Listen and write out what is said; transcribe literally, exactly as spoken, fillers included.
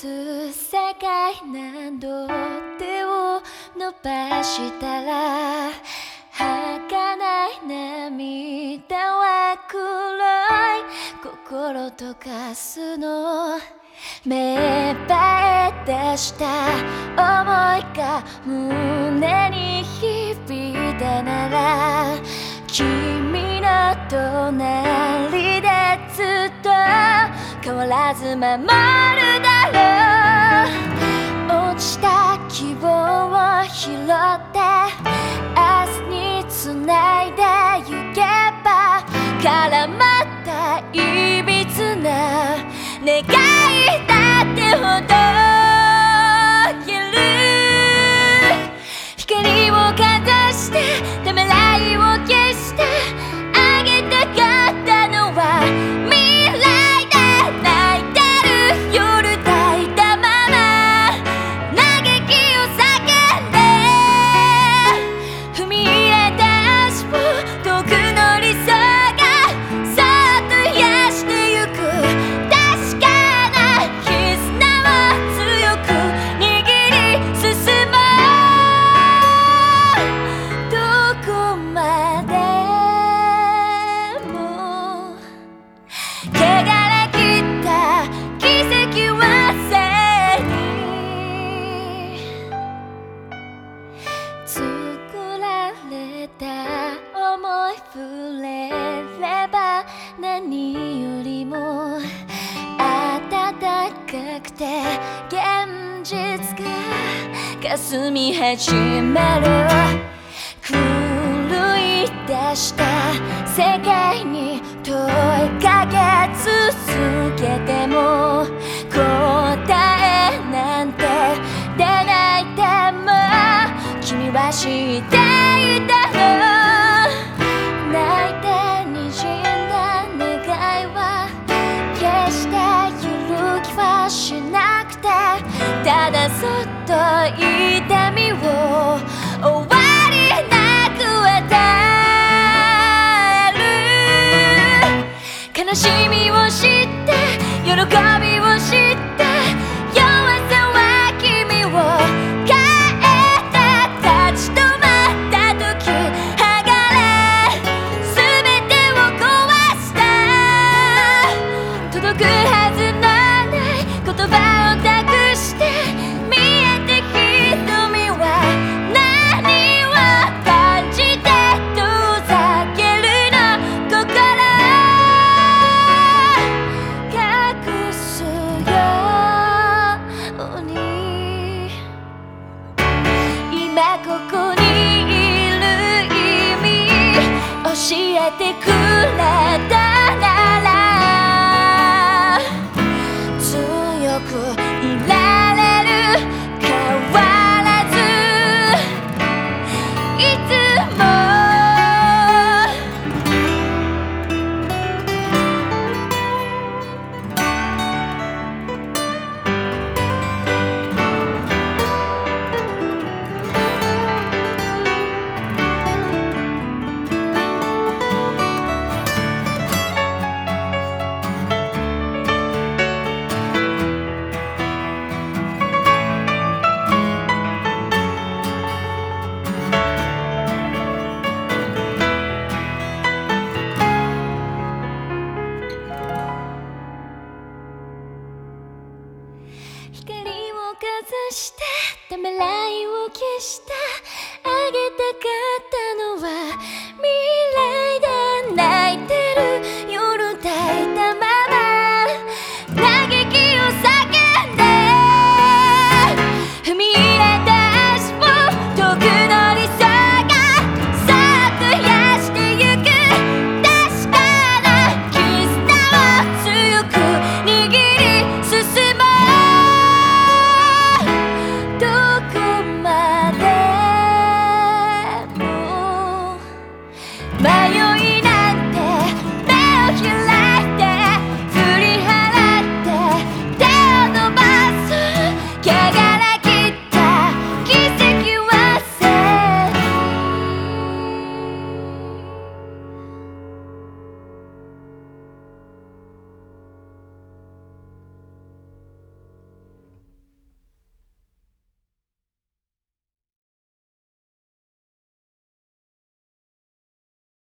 す世界何度手を伸ばしたら儚い涙は黒い心溶かすの芽生え出した想いが胸に響いたなら君の隣でずっと変わらず守るだろう落ちた希望を拾って明日に繋いでゆけば絡まったいびつな願いだってほどける光をかざしてためらいを消してあげたかったのは未来で泣いてる夜抱いたまま嘆きを叫んで踏み入れた足を遠くの理想がそっと癒してゆく確かな絆を強く握り進もうどこまでも汚れ切った奇跡は背に作られた思い触れれば何よりも暖かくて現実が霞み始める狂い出した世界に問いかけ続けても答えなんて出ないでも君は知っていたの泣いて滲んだ願いは決して揺るぎはしなくてただそっと痛みを終わりなく与える悲しみを知って喜びを知って弱さは君を変えた立ち止まった時剥がれ全てを壊した届くはずのない言葉を託して見えて瞳は何を感じて遠ざけるの心隠すように今ここにいる意味教えてくれたなら強くいられる変わらずいつも光をかざしてためらいを消した